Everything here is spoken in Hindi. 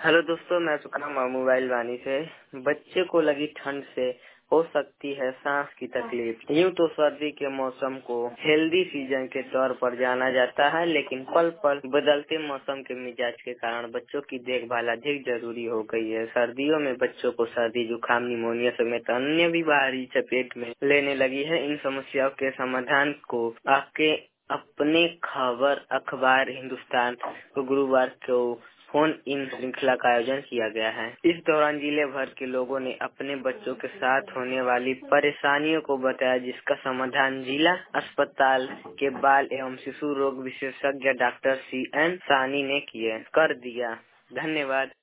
हेलो दोस्तों, मैं सुखराम मोबाइल वानी से। बच्चे को लगी ठंड से हो सकती है सांस की तकलीफ। यूँ तो सर्दी के मौसम को हेल्दी सीजन के तौर पर जाना जाता है, लेकिन पल पल बदलते मौसम के मिजाज के कारण बच्चों की देखभाल अधिक जरूरी हो गई है। सर्दियों में बच्चों को सर्दी, जुकाम, निमोनिया समेत अन्य बीमारी चपेट में लेने लगी है। इन समस्याओं के समाधान को आपके अपने खबर अखबार हिंदुस्तान को गुरुवार को फोन इन श्रृंखला का आयोजन किया गया है। इस दौरान जिले भर के लोगों ने अपने बच्चों के साथ होने वाली परेशानियों को बताया, जिसका समाधान जिला अस्पताल के बाल एवं शिशु रोग विशेषज्ञ डॉक्टर CN सानी ने कर दिया। धन्यवाद।